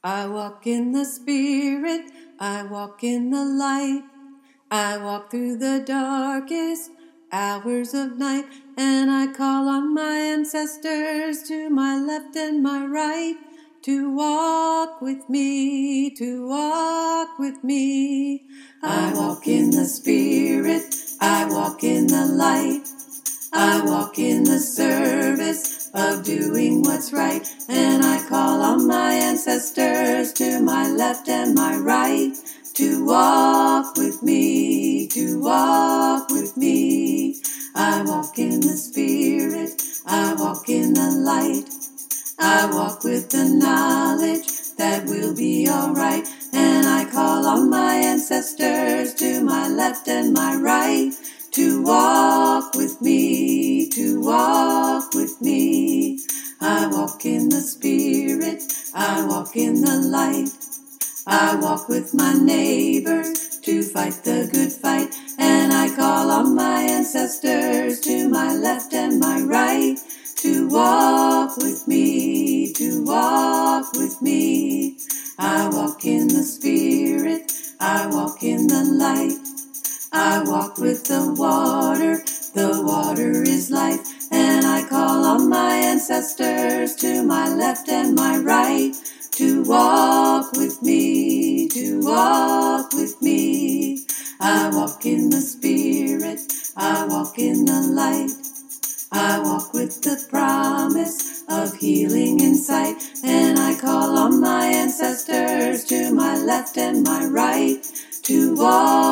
I walk in the Spirit, I walk in the light. I walk through the darkest hours of night, and I call on my ancestors to my left and my right to walk with me, to walk with me. I walk in the Spirit, I walk in the light. I walk in the service of doing what's right, and I call on my ancestors to my left and my right to walk with me, to walk with me. I walk in the Spirit, I walk in the light. I walk with the knowledge that we'll be alright, and I call on my ancestors to my left and my right to walk with me, to walk with me. I walk in the Spirit, I walk in the light. I walk with my neighbors to fight the good fight, and I call on my ancestors to my left and my right to walk with me, to walk with me. I walk in the Spirit, I walk in the light. I walk with the water is life, and I call on my ancestors to my left and my right to walk with me, to walk with me. I walk in the Spirit, I walk in the light. I walk with the promise of healing in sight, and I call on my ancestors to my left and my right to walk